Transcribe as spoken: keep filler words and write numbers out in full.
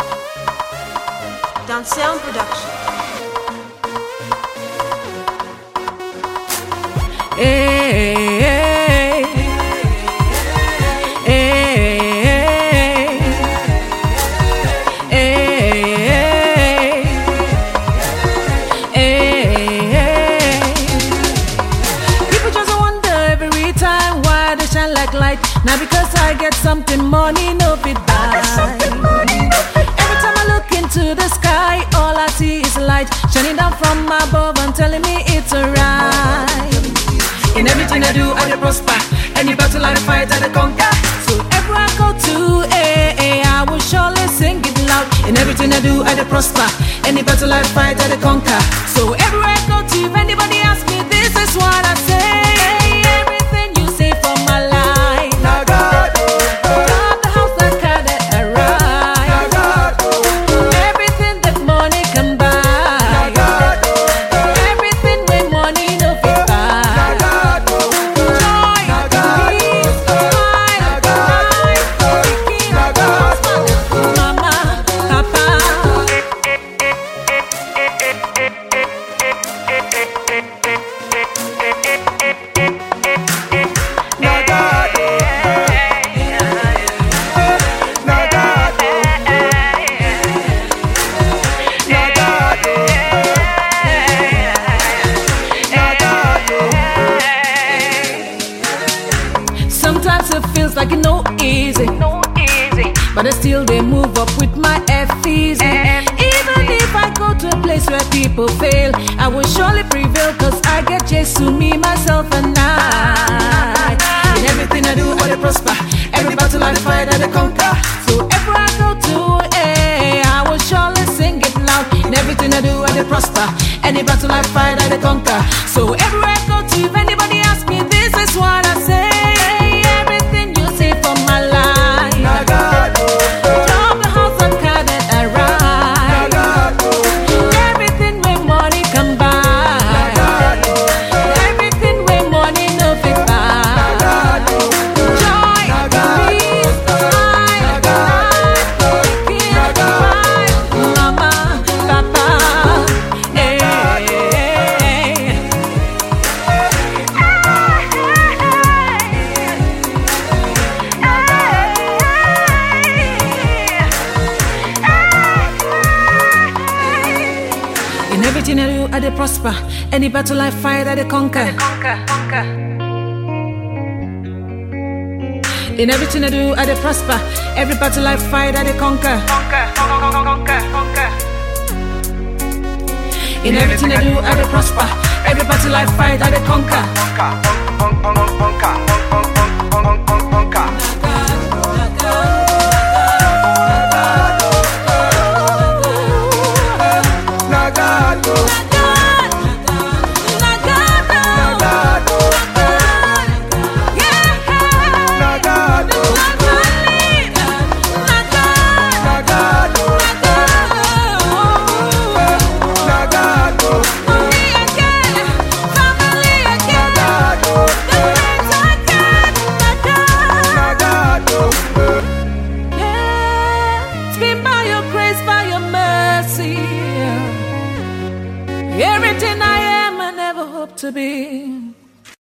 Down Sound Production. Hey, hey, hey, hey, hey, hey. People just wonder every time why they shine like light. Now because I get something money, no fit buy. Every time I look into the sky, all I see is light shining down from above and telling me it's alright. In everything I do, I dey prosper. Any battle I fight, I dey conquer. So everywhere I go to, eh, eh, I will surely sing it loud. In everything I do, I dey prosper. Any battle I fight, I dey conquer. So everywhere I go to, if anybody asks me, this is what I say. Everything you say for my life, now God, God, the house, the car that I ride, God, everything that money can buy, God, everything with money no fit buy. Sometimes it feels like it's no easy, no easy, but I still they move up with my F easy. Even if I go to a place where people fail, I will surely prevail, cause I get chased to me, myself and I. In everything I do, I dey prosper. Every battle I fight, I dey conquer. So everywhere I go to, eh, I will surely sing it loud. In everything I do, I dey prosper. Any battle I fight, I dey conquer. So everywhere I go to, if anybody asks me, this is what I say. In everything I do, I dey prosper. Any battle I fight, I dey conquer. In everything I do, I dey prosper. Every battle I fight, I dey conquer. In everything I do, I dey prosper. Every battle I fight, I dey conquer.